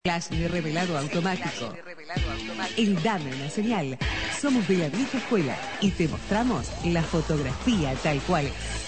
Flash de revelado automático. El Dame una señal. Somos de la vieja escuela y te mostramos la fotografía tal cual es.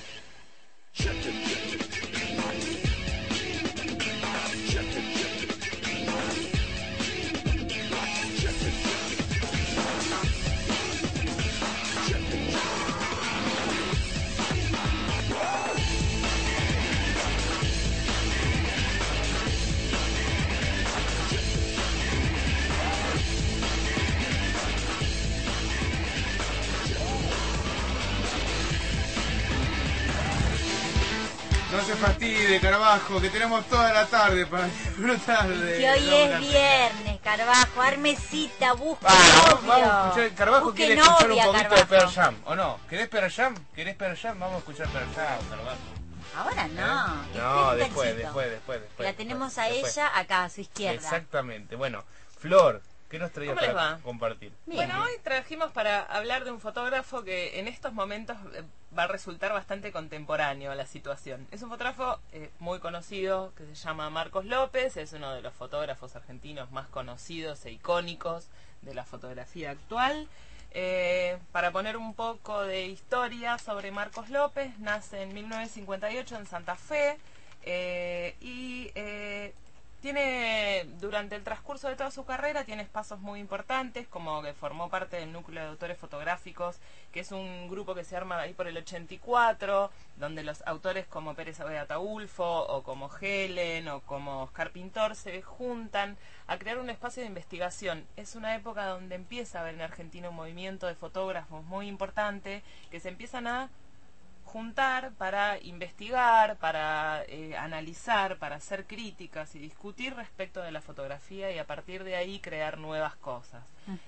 No se fastidie, Carbajo, que tenemos toda la tarde para disfrutar de... Que hoy es viernes, Carbajo, armecita, busca vamos novio. a escuchar, Carbajo Busque quiere escuchar novia, un poquito Carbajo. de Pearl Jam, ¿o no? ¿Querés Pearl Jam? ¿Querés Pearl Jam? Vamos a escuchar Pearl Jam, Carbajo. Ahora no. No, espere un después. cachito. La tenemos a ella acá a su izquierda. Exactamente. Bueno, Flor, ¿qué nos traía ¿Cómo les para va? compartir? Bien. Bueno, hoy trajimos para hablar de un fotógrafo que en estos momentos va a resultar bastante contemporáneo a la situación. Es un fotógrafo muy conocido que se llama Marcos López, es uno de los fotógrafos argentinos más conocidos e icónicos de la fotografía actual. Para poner un poco de historia sobre Marcos López, nace en 1958 en Santa Fe y tiene, durante el transcurso de toda su carrera, tiene pasos muy importantes, como que formó parte del núcleo de autores fotográficos, que es un grupo que se arma ahí por el 84, donde los autores como Pérez Ataulfo, o como Helen, o como Oscar Pintor, se juntan a crear un espacio de investigación. Es una época donde empieza a haber en Argentina un movimiento de fotógrafos muy importante, que se empiezan a juntar para investigar, para analizar, para hacer críticas y discutir respecto de la fotografía y a partir de ahí crear nuevas cosas.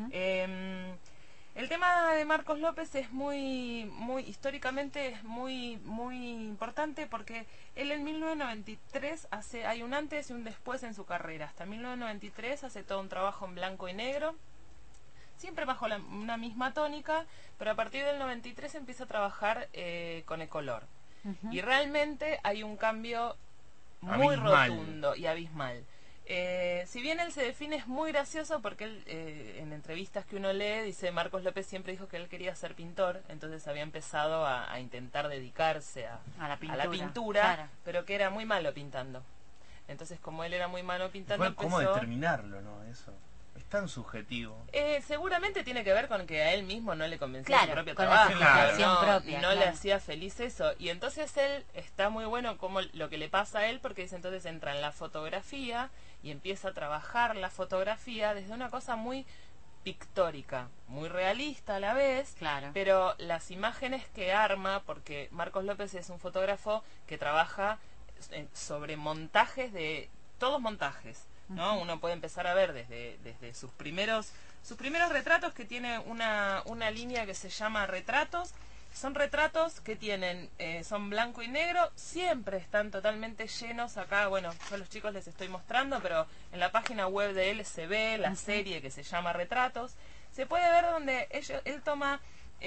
El tema de Marcos López es muy históricamente es muy importante porque él en 1993 hay un antes y un después en su carrera. Hasta 1993 hace todo un trabajo en blanco y negro, siempre bajo una misma tónica, pero a partir del 93 empieza a trabajar con el color. Y realmente hay un cambio muy rotundo y abismal. Si bien él se define, es muy gracioso porque él, en entrevistas que uno lee, dice Marcos López siempre dijo que él quería ser pintor, entonces había empezado a intentar dedicarse a la pintura, claro, pero que era muy malo pintando. Entonces, como él era muy malo pintando, ¿Cómo determinarlo, no? Eso es tan subjetivo. Seguramente tiene que ver con que a él mismo no le convencía, claro, su propio con trabajo, la satisfacción propia, no claro, le hacía feliz eso. Y entonces él está muy bueno como lo que le pasa a él, porque dice, entonces entra en la fotografía y empieza a trabajar la fotografía desde una cosa muy pictórica, muy realista a la vez, claro, pero las imágenes que arma, porque Marcos López es un fotógrafo que trabaja sobre montajes de todos montajes, ¿no? Uno puede empezar a ver desde sus primeros retratos, que tiene una línea que se llama retratos. Son retratos que tienen, son blanco y negro, siempre están totalmente llenos. Acá, bueno, yo a los chicos les estoy mostrando, pero en la página web de él se ve la serie que se llama Retratos. Se puede ver donde él toma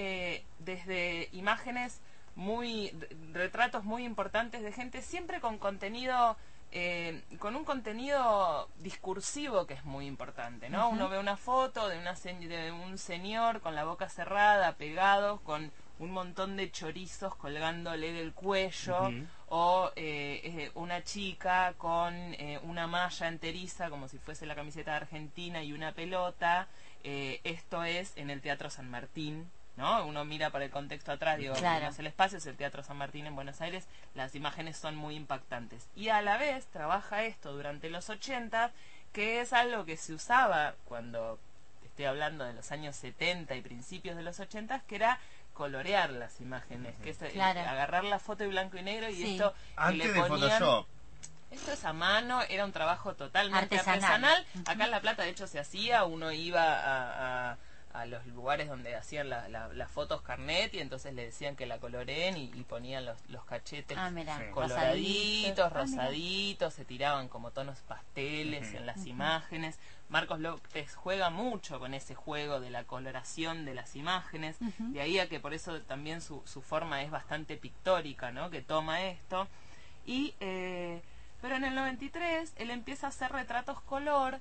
desde imágenes retratos muy importantes de gente, siempre con contenido, con un contenido discursivo que es muy importante, ¿no? Uno ve una foto de un señor con la boca cerrada, pegado, con un montón de chorizos colgándole del cuello, o una chica con una malla enteriza, como si fuese la camiseta de Argentina y una pelota. Esto es en el Teatro San Martín, ¿no? Uno mira para el contexto atrás, digo, claro, no es el espacio, es el Teatro San Martín en Buenos Aires, las imágenes son muy impactantes. Y a la vez trabaja esto durante los 80, que es algo que se usaba cuando estoy hablando de los años 70 y principios de los 80, que era colorear las imágenes, que es claro, agarrar la foto en blanco y negro, y sí, esto antes le de ponían, Photoshop. esto es a mano, era un trabajo totalmente artesanal. Acá en La Plata, de hecho, se hacía, uno iba a los lugares donde hacían las fotos carnet, y entonces le decían que la coloreen y ponían los cachetes coloraditos, rosaditos, se tiraban como tonos pasteles en las imágenes. Marcos López juega mucho con ese juego de la coloración de las imágenes, de ahí a que por eso también su forma es bastante pictórica, ¿no? Que toma esto y Pero en el 93 él empieza a hacer retratos color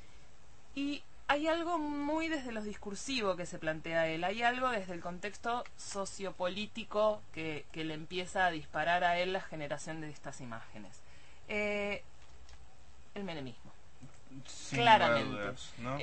y hay algo muy desde lo discursivo que se plantea él, hay algo desde el contexto sociopolítico que le empieza a disparar a él la generación de estas imágenes. El menemismo. Sin Claramente. lugar a dudas, ¿no?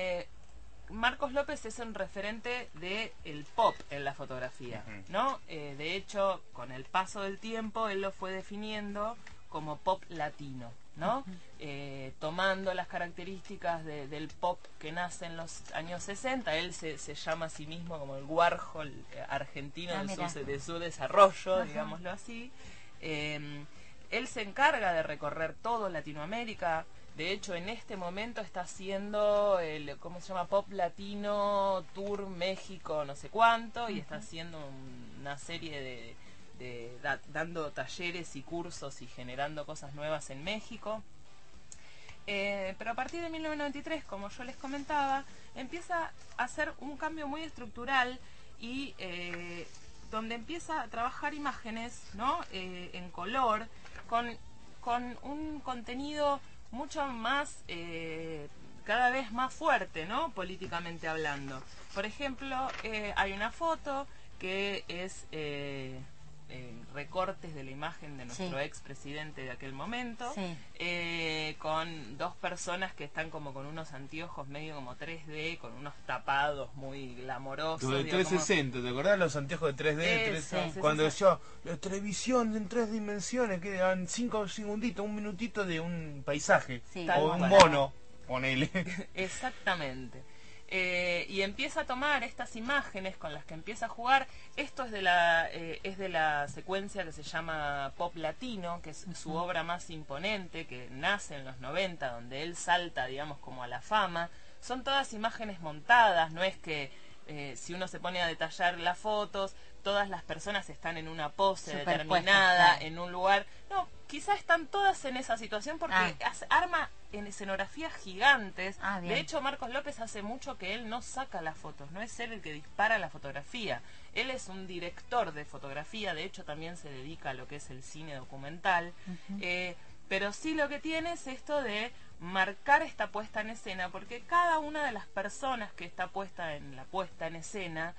Marcos López es un referente del pop en la fotografía, ¿no? De hecho, con el paso del tiempo, él lo fue definiendo como pop latino, ¿no? Tomando las características del pop que nace en los años 60, él se llama a sí mismo como el Warhol argentino de su desarrollo, digámoslo así. Él se encarga de recorrer todo Latinoamérica. De hecho, en este momento está haciendo el, ¿cómo se llama? Pop Latino Tour México, no sé cuánto, y está haciendo una serie dando talleres y cursos y generando cosas nuevas en México. Pero a partir de 1993, como yo les comentaba, empieza a hacer un cambio muy estructural y donde empieza a trabajar imágenes, ¿no? En color, con un contenido mucho más, cada vez más fuerte, ¿no? Políticamente hablando. Por ejemplo, hay una foto que es recortes de la imagen de nuestro expresidente de aquel momento, con dos personas que están como con unos anteojos medio como 3D, con unos tapados muy glamorosos. De 360, ¿te acordás los anteojos de 3D? Cuando yo, la televisión en 3 dimensiones, que dan 5 segunditos, un minutito de un paisaje, o un mono, ponele. Exactamente. Y empieza a tomar estas imágenes con las que empieza a jugar. Esto es de la secuencia que se llama Pop Latino, que es su obra más imponente, que nace en los 90, donde él salta, digamos, como a la fama. Son todas imágenes montadas, no es que si uno se pone a detallar las fotos, todas las personas están en una pose determinada, en un lugar. No, quizás están todas en esa situación porque arma en escenografías gigantes. De hecho, Marcos López hace mucho que él no saca las fotos, no es él el que dispara la fotografía. Él es un director de fotografía, de hecho también se dedica a lo que es el cine documental. Pero sí lo que tiene es esto de marcar esta puesta en escena, porque cada una de las personas que está puesta en la puesta en escena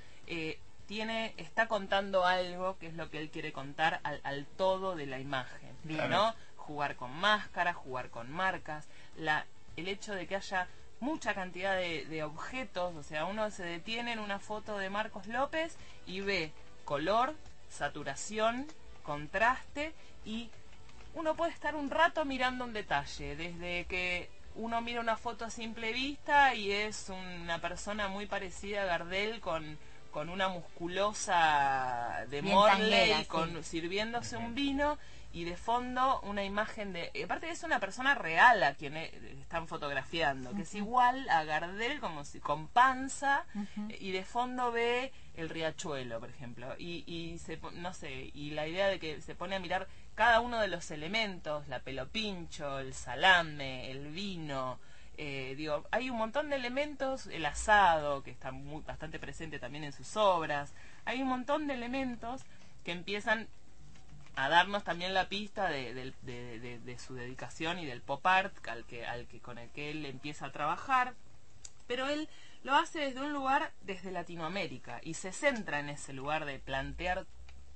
está contando algo que es lo que él quiere contar al todo de la imagen, ¿no? Jugar con máscaras, jugar con marcas, el hecho de que haya mucha cantidad de objetos, o sea, uno se detiene en una foto de Marcos López y ve color, saturación, contraste, y uno puede estar un rato mirando un detalle, desde que uno mira una foto a simple vista y es una persona muy parecida a Gardel con una musculosa de Morley, sirviéndose un vino, y de fondo una imagen aparte es una persona real a quien están fotografiando, que es igual a Gardel, como si con panza, y de fondo ve el riachuelo, por ejemplo, y no sé, y la idea de que se pone a mirar cada uno de los elementos, la pelopincho, el salame, el vino. Hay un montón de elementos, el asado, que está bastante presente también en sus obras. Hay un montón de elementos que empiezan a darnos también la pista de su dedicación y del pop art con el que él empieza a trabajar. Pero él lo hace desde un lugar, desde Latinoamérica, y se centra en ese lugar de plantear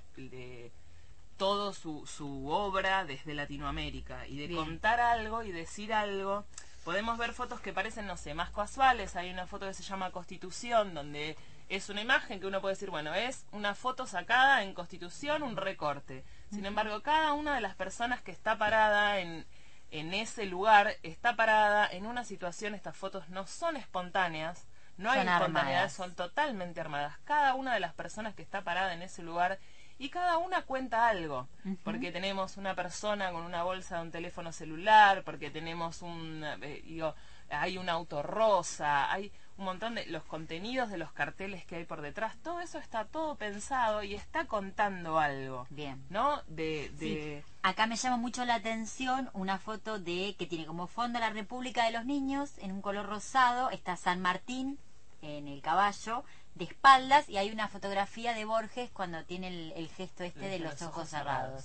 todo su obra desde Latinoamérica, y de contar algo y decir algo. Podemos ver fotos que parecen, no sé, más casuales. Hay una foto que se llama Constitución, donde es una imagen que uno puede decir, bueno, es una foto sacada en Constitución, un recorte. Sin embargo, cada una de las personas que está parada en ese lugar, está parada en una situación. Estas fotos no son espontáneas, no hay espontaneidad, son totalmente armadas. Cada una de las personas que está parada en ese lugar, y cada una cuenta algo, porque tenemos una persona con una bolsa de un teléfono celular, porque tenemos hay un auto rosa, hay un montón de los contenidos de los carteles que hay por detrás. Todo eso está todo pensado y está contando algo. Bien. ¿No? Acá me llama mucho la atención una foto que tiene como fondo la República de los Niños en un color rosado. Está San Martín en el caballo de espaldas, y hay una fotografía de Borges cuando tiene el gesto de los ojos cerrados.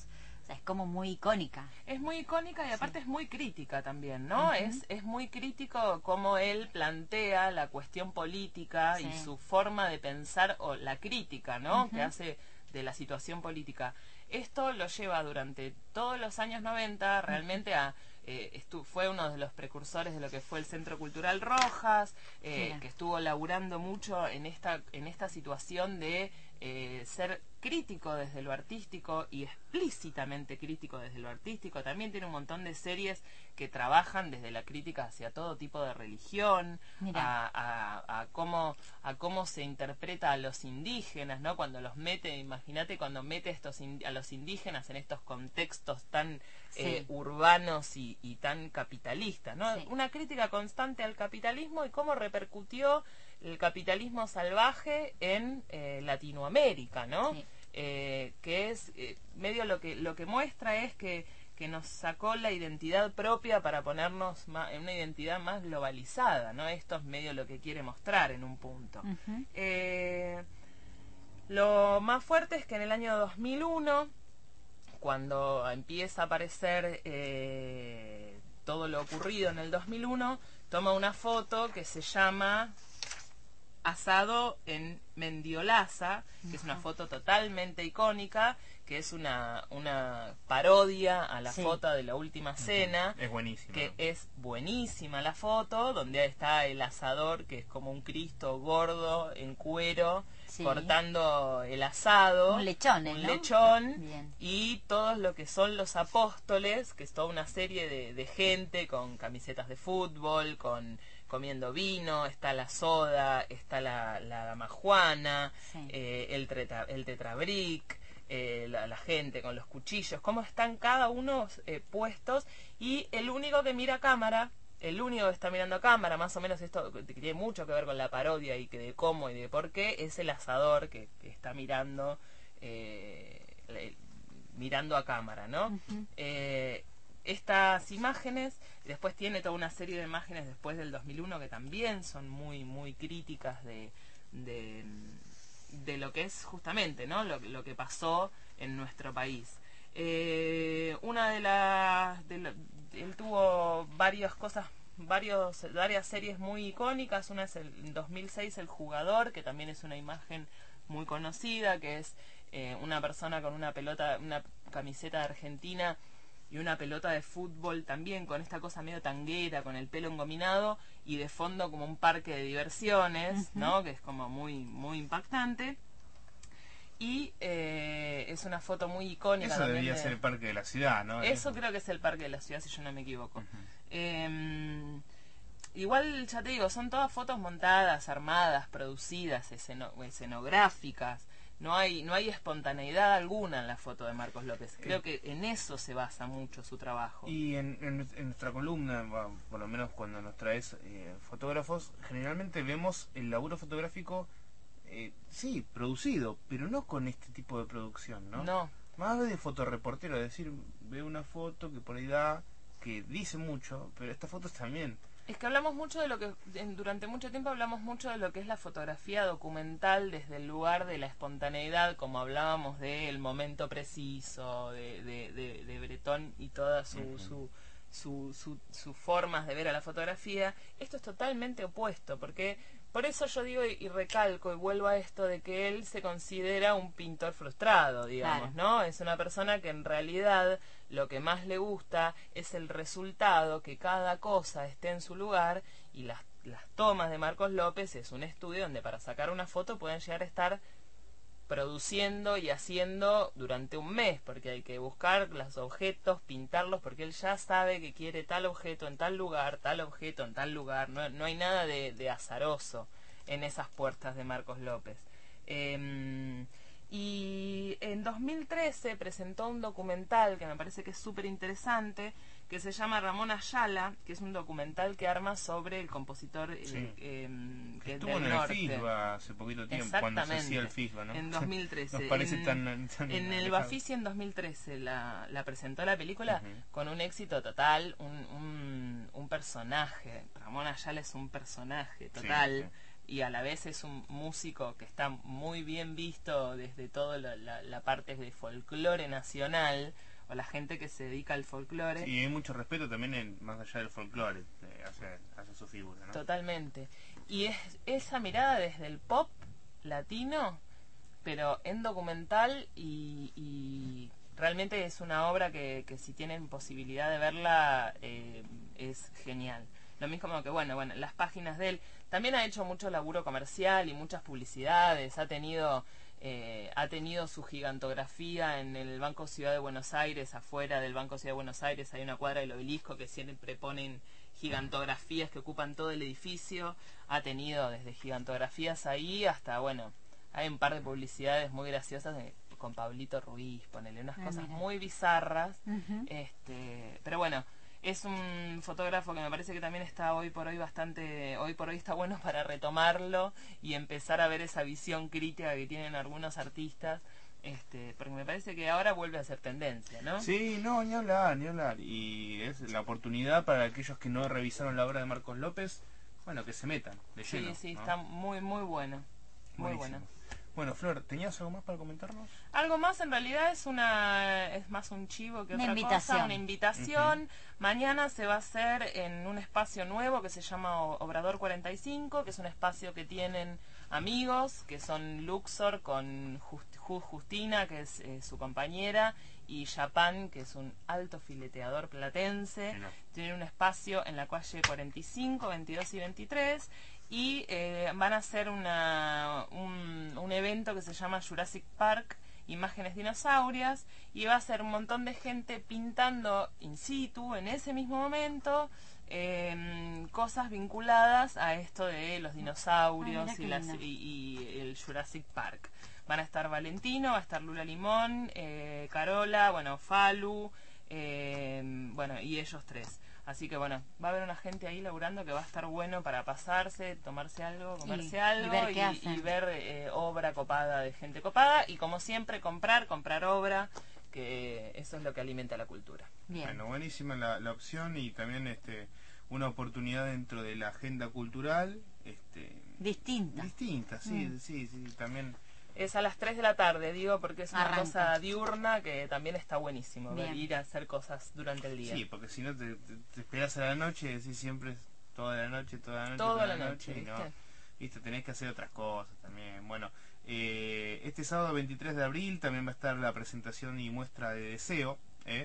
O sea, es como muy icónica. Es muy icónica y aparte es muy crítica también, ¿no? Es muy crítico cómo él plantea la cuestión política y su forma de pensar, o la crítica, ¿no? Que hace de la situación política. Esto lo lleva durante todos los años 90 realmente a... fue uno de los precursores de lo que fue el Centro Cultural Rojas, que estuvo laburando mucho en esta situación de ser crítico desde lo artístico y explícitamente crítico desde lo artístico. También tiene un montón de series que trabajan desde la crítica hacia todo tipo de religión, a cómo se interpreta a los indígenas, ¿no? Cuando los mete, imagínate cuando mete a los indígenas en estos contextos tan urbanos y tan capitalistas, ¿no? Una crítica constante al capitalismo y cómo repercutió el capitalismo salvaje en Latinoamérica, ¿no? Que es medio lo que muestra es que nos sacó la identidad propia para ponernos en una identidad más globalizada, ¿no? Esto es medio lo que quiere mostrar en un punto. Lo más fuerte es que en el año 2001, cuando empieza a aparecer todo lo ocurrido en el 2001, toma una foto que se llama Asado en Mendiolaza, que es una foto totalmente icónica, que es una parodia a la foto de La Última Cena. Es buenísima. Que es buenísima la foto, donde está el asador, que es como un Cristo gordo en cuero, cortando el asado. Un lechón, Un ¿no? lechón. Bien. Y todos lo que son los apóstoles, que es toda una serie de gente con camisetas de fútbol, comiendo vino, está la soda, está la dama Juana, el tetrabric, la gente con los cuchillos, cómo están cada uno puestos, y el único que mira a cámara, el único que está mirando a cámara, más o menos esto que tiene mucho que ver con la parodia y que de cómo y de por qué, es el asador que está mirando a cámara, ¿no? Estas imágenes, después tiene toda una serie de imágenes después del 2001 que también son muy muy críticas de lo que es justamente, ¿no? lo que pasó en nuestro país. Él tuvo varias series muy icónicas. Una es en 2006 El Jugador, que también es una imagen muy conocida, que es una persona con una camiseta de Argentina y una pelota de fútbol también con esta cosa medio tanguera, con el pelo engominado, y de fondo como un parque de diversiones, ¿no? Que es como muy muy impactante. Y es una foto muy icónica. Eso debería ser el Parque de la Ciudad, ¿no? Eso creo que es el Parque de la Ciudad, si yo no me equivoco. Igual, ya te digo, son todas fotos montadas, armadas, producidas, escenográficas. No hay espontaneidad alguna en la foto de Marcos López. Creo que en eso se basa mucho su trabajo. Y en nuestra columna, por lo menos cuando nos traes fotógrafos, generalmente vemos el laburo fotográfico, sí, producido, pero no con este tipo de producción, ¿no? No. Más de fotoreportero, es decir, veo una foto que por ahí que dice mucho, pero estas fotos también... Es que hablamos mucho de lo que, durante mucho tiempo hablamos mucho de lo que es la fotografía documental desde el lugar de la espontaneidad, como hablábamos del momento preciso, de Bretón y todas sus formas de ver a la fotografía. Esto es totalmente opuesto, porque por eso yo digo y recalco y vuelvo a esto de que él se considera un pintor frustrado, digamos, ¿no? Es una persona que en realidad lo que más le gusta es el resultado, que cada cosa esté en su lugar, y las tomas de Marcos López es un estudio donde para sacar una foto pueden llegar a estar produciendo y haciendo durante un mes, porque hay que buscar los objetos, pintarlos, porque él ya sabe que quiere tal objeto en tal lugar, tal objeto en tal lugar. No hay nada de azaroso en esas puertas de Marcos López. Y en 2013 presentó un documental que me parece que es súper interesante, que se llama Ramón Ayala, que es un documental que arma sobre el compositor que estuvo en el FISBA hace poquito tiempo, cuando se hacía el FISBA, ¿no? En 2013. Nos parece tan en el Bafisi en 2013 la presentó la película con un éxito total, un personaje. Ramón Ayala es un personaje total. Y a la vez es un músico que está muy bien visto desde toda la parte de folclore nacional. o la gente que se dedica al folclore. Y hay mucho respeto también más allá del folclore hacia su figura, ¿no? Totalmente. Y es esa mirada desde el pop latino, pero en documental, y realmente es una obra que si tienen posibilidad de verla, es genial. Lo mismo que, bueno, las páginas de él. También ha hecho mucho laburo comercial y muchas publicidades. Ha tenido su gigantografía en el Banco Ciudad de Buenos Aires. Afuera del Banco Ciudad de Buenos Aires hay una cuadra del Obelisco que siempre ponen gigantografías que ocupan todo el edificio. Ha tenido desde gigantografías ahí hasta, bueno, hay un par de publicidades muy graciosas con Pablito Ruiz, ponele unas cosas muy bizarras. Pero bueno, es un fotógrafo que me parece que también está hoy por hoy está bueno para retomarlo y empezar a ver esa visión crítica que tienen algunos artistas, porque me parece que ahora vuelve a ser tendencia, ¿no? Sí, no, ni hablar. Y es la oportunidad para aquellos que no revisaron la obra de Marcos López, bueno, que se metan de lleno. Sí, ¿no? está muy, muy bueno. Muy Buenísimo. bueno. Bueno, Flor, ¿tenías algo más para comentarnos? Algo más, en realidad es más un chivo que Una otra invitación. cosa, una invitación. Mañana se va a hacer en un espacio nuevo que se llama Obrador 45, que es un espacio que tienen amigos, que son Luxor con Justina, que es su compañera, y Japan, que es un alto fileteador platense. Mira. Tienen un espacio en la calle 45, 22 y 23. Y van a hacer un evento que se llama Jurassic Park, Imágenes Dinosaurias, y va a ser un montón de gente pintando in situ en ese mismo momento cosas vinculadas a esto de los dinosaurios y el Jurassic Park. Van a estar Valentino, va a estar Lula Limón, Carola, bueno, Falu, y ellos tres. Así que bueno, va a haber una gente ahí laburando que va a estar bueno para pasarse, tomarse algo, comerse algo y ver obra copada de gente copada, y como siempre comprar obra, que eso es lo que alimenta la cultura. Bien. Bueno, buenísima la opción, y también una oportunidad dentro de la agenda cultural Distinta, sí, también. Es a las 3 de la tarde, digo, porque es una Arranca. cosa diurna que también está buenísimo, Bien. ir a hacer cosas durante el día. Sí, porque si no te esperas a la noche, decís siempre toda la noche, Toda la noche, y no, ¿viste? viste, tenés que hacer otras cosas también. Bueno, este sábado 23 de abril también va a estar la presentación y muestra de Deseo,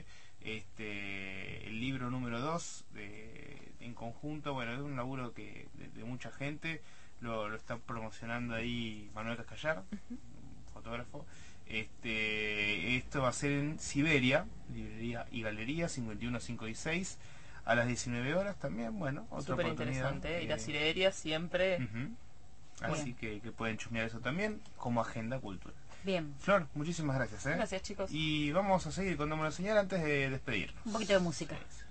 el libro número 2 en conjunto. Bueno, es un laburo que de mucha gente. Lo está promocionando ahí Manuel Cascallar, un fotógrafo. Esto va a ser en Siberia, librería y galería 51516, a las 19 horas también. Bueno, otra Súper oportunidad. interesante, ir a Siberia siempre. Así que pueden chusmear eso también como agenda cultural. bien. Flor, muchísimas gracias. Gracias, chicos. Y vamos a seguir con Dame una Señal antes de despedirnos. Un poquito de música. Sí.